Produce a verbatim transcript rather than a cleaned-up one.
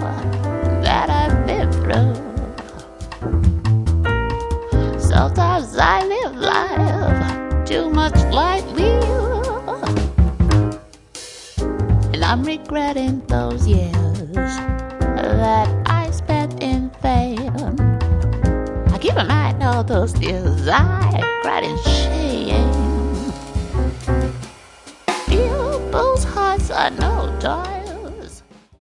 that I've been through. Sometimes I live life too much like you, and I'm regretting those years that I spent in vain. I keep in mind all those tears I cried in shame. People's hearts are no toy.